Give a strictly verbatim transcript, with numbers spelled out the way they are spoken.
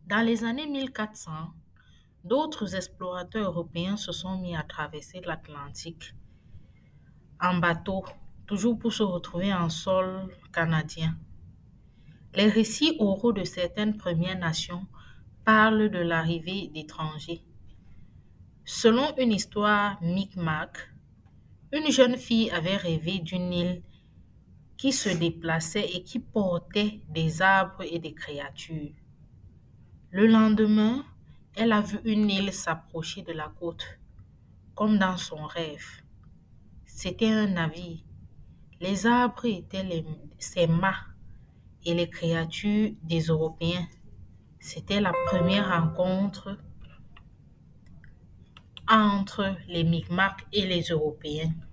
Dans les années mille quatre cents, d'autres explorateurs européens se sont mis à traverser l'Atlantique en bateau, toujours pour se retrouver en sol canadien. Les récits oraux de certaines Premières Nations parlent de l'arrivée d'étrangers. Selon une histoire Micmac, une jeune fille avait rêvé d'une île qui se déplaçait et qui portait des arbres et des créatures. Le lendemain, elle a vu une île s'approcher de la côte, comme dans son rêve. C'était un navire. Les arbres étaient les- ses mâts et les créatures des Européens. C'était la première rencontre entre les Micmacs et les Européens.